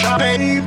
baby.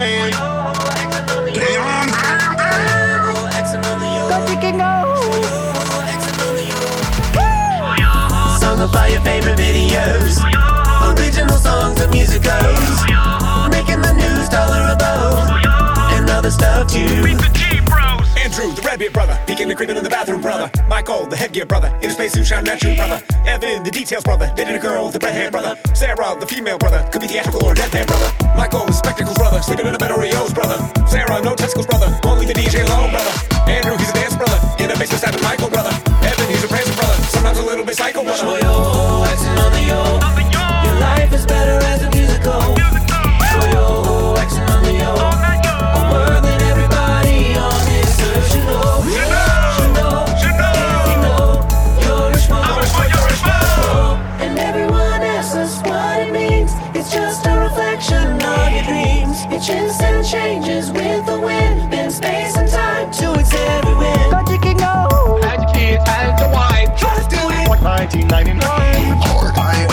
Song about your favorite videos, original songs and musicals, making the news dollar above, and other stuff too. Andrew, the Redbeard brother, peeking and creeping in the bathroom brother. Michael, the headgear brother, in a spacesuit shining at you brother. Evan, the details brother, dating a girl, the red hair brother. Sarah, the female brother, could be theatrical or deadpan brother. Michael, the spectacles brother, sleeping in a bed Oreos brother. Sarah, no testicles brother, only the DJ alone brother. Andrew, he's a dance brother, in a basement stabbing Michael brother. Evan, he's a prancer brother, sometimes a little bit psycho brother. Yo, accent on the yo. Your life is better as a musical. Yo, accent on the yo. A word that everybody on this earth should know. Should know. You're responsible. And everyone asks us what it means. It's just a reflection of your dreams. It shifts and changes with the wind. Been space and time to its every wind. But you can go. Had your kids, had your wife. Just do it. 1999.